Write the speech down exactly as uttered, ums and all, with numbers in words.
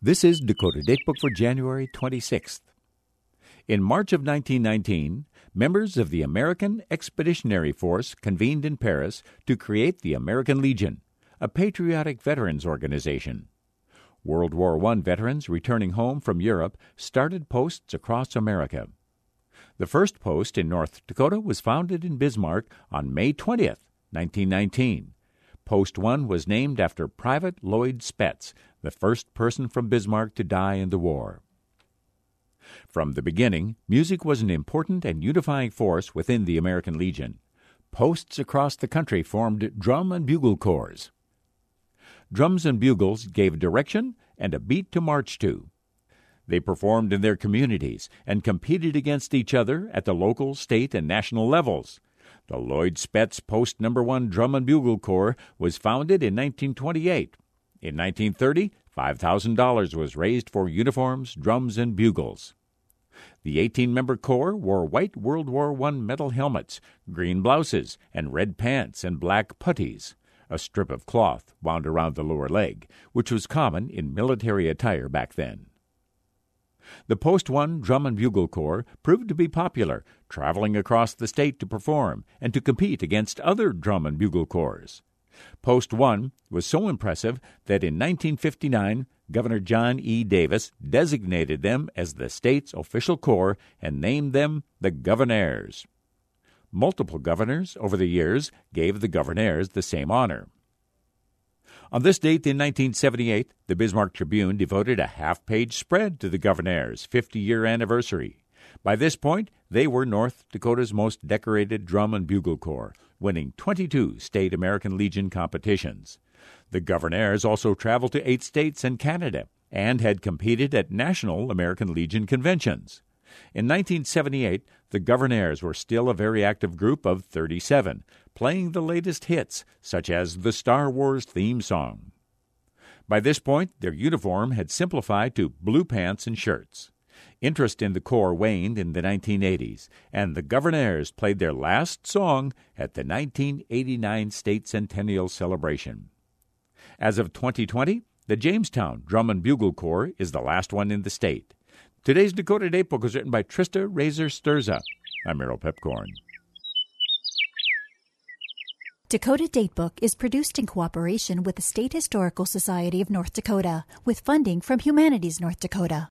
This is Dakota Datebook for January twenty-sixth. In March of nineteen nineteen, members of the American Expeditionary Force convened in Paris to create the American Legion, a patriotic veterans organization. World War One veterans returning home from Europe started posts across America. The first post in North Dakota was founded in Bismarck on May twentieth, nineteen nineteen. Post one was named after Private Lloyd Spetz, the first person from Bismarck to die in the war. From the beginning, music was an important and unifying force within the American Legion. Posts across the country formed drum and bugle corps. Drums and bugles gave direction and a beat to march to. They performed in their communities and competed against each other at the local, state, and national levels. The Lloyd Spetz Post Number One Drum and Bugle Corps was founded in nineteen twenty-eight. In nineteen thirty, five thousand dollars was raised for uniforms, drums, and bugles. The eighteen-member corps wore white World War One metal helmets, green blouses, and red pants and black puttees, a strip of cloth wound around the lower leg, which was common in military attire back then. The Post One Drum and Bugle Corps proved to be popular, traveling across the state to perform and to compete against other drum and bugle corps. Post One was so impressive that in nineteen fifty-nine, Governor John E. Davis designated them as the state's official corps and named them the Governaires. Multiple governors over the years gave the Governaires the same honor. On this date in nineteen seventy-eight, the Bismarck Tribune devoted a half-page spread to the Governaires' fifty-year anniversary. By this point, they were North Dakota's most decorated drum and bugle corps, winning twenty-two state American Legion competitions. The Governaires also traveled to eight states and Canada and had competed at national American Legion conventions. In nineteen seventy-eight, the Governaires were still a very active group of thirty-seven, playing the latest hits, such as the Star Wars theme song. By this point, their uniform had simplified to blue pants and shirts. Interest in the Corps waned in the nineteen eighties, and the Governaires played their last song at the nineteen eighty-nine State Centennial Celebration. As of twenty twenty, the Jamestown Drum and Bugle Corps is the last one in the state. Today's Dakota Datebook was written by Trista Razor-Sturza. I'm Merrill Pepcorn. Dakota Datebook is produced in cooperation with the State Historical Society of North Dakota, with funding from Humanities North Dakota.